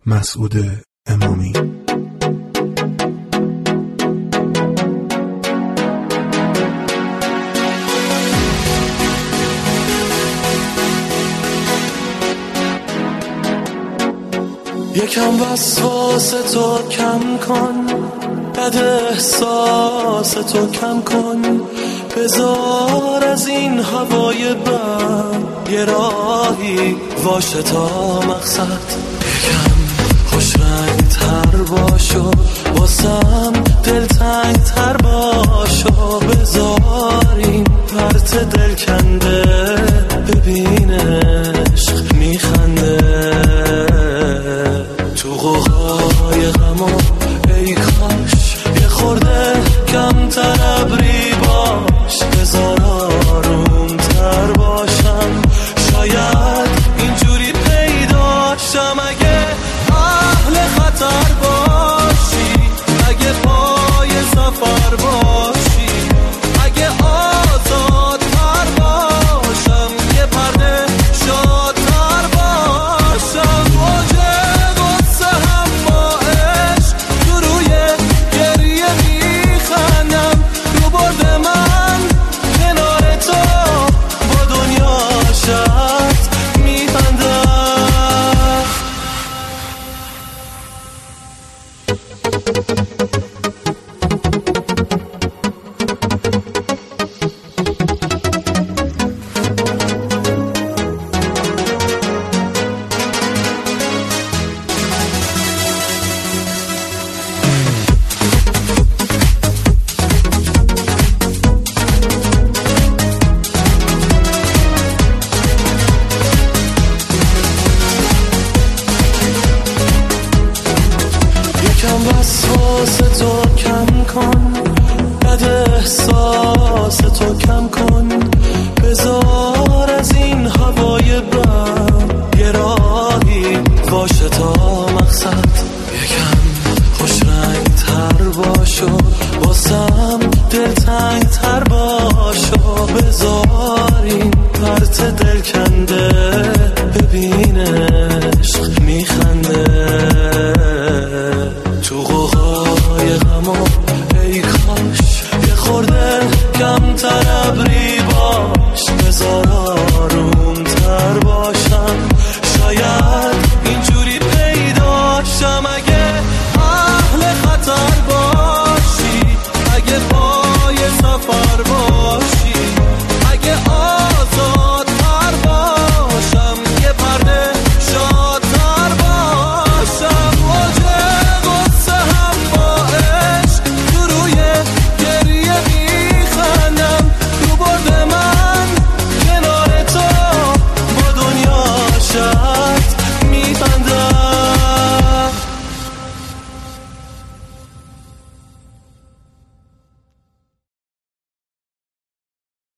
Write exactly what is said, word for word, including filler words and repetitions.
مسعود امامی. یکم وسواس تو کم کن، بد احساس تو کم کن، بذار از این هوای بد یه راهی واشه تا مقصد. یکم خوش رنگ تر باشو، واسم دلتنگ تر باشو، بذار این پرت دل کنده ببین عشق میخنده تو قوقای غم و ای کاش یه خورده کمتر ابری باش، بذار آروم تر باشم، شاید اینجوری پیداشم. اگه اهل خطر باشی، اگه پای سفر باشی، اگه آزاد تر باشم، یه پرده شادتر باشم، واجه قصه هم با عشق تو روی گریه میخندم، رو برد من کنار تو با دنیا شد میبندم. یکم وسواس تو کم کن، بد احساس تو کم کن، بذار از این هوای بد یه راهی باشه تا مقصد. یکم خوش رنگ تر باشو، واسم دلتنگ تر باشو، بذار این پرت دل کنده ببین عشق میخنده